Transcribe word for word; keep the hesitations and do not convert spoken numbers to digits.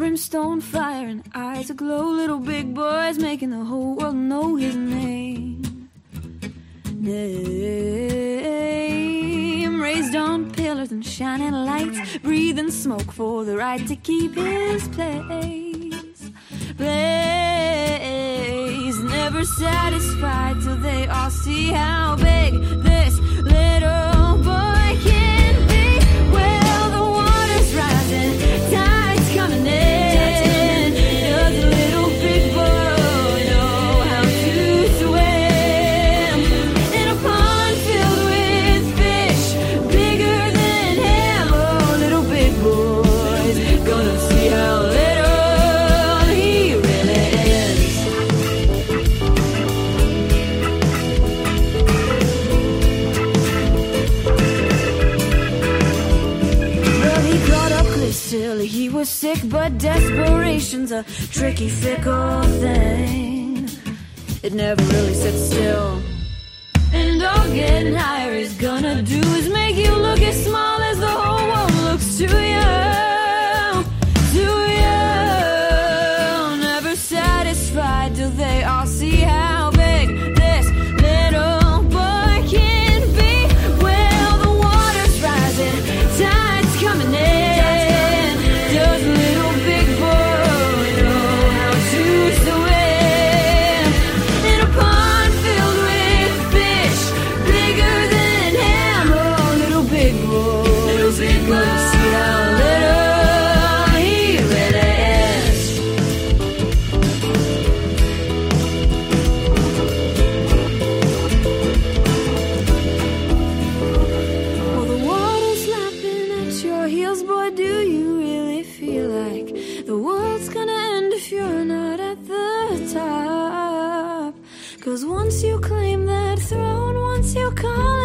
brimstone fire and eyes aglow. Little big boys making the whole world know his name. Name raised on pillars and shining lights, breathing smoke for the right to keep his place. Place never satisfied till they all see how big this little boy can be. Well, the water's rising, tide's coming in. Does the little big boy know how to swim? In a pond filled with fish, bigger than him. Oh, little big boy's gonna see how little he really is. Well, he got up cliffs till he was sick, but desperation's a tricky, fickle thing. It never really sits still. And all getting higher is gonna do is make you look as small as the whole world looks to you. To you. Never satisfied till they all see how big this little boy can be. Well, the water's rising, tide's coming in. Does little big boy know how to swim? In a pond filled with fish, bigger than him. Oh, little big boy, little big boy, see how little he really is. Well, the water's lapping at your heels, boy. Do you really feel like the world's gonna end if you're not at the top? 'Cause once you claim that throne, once you call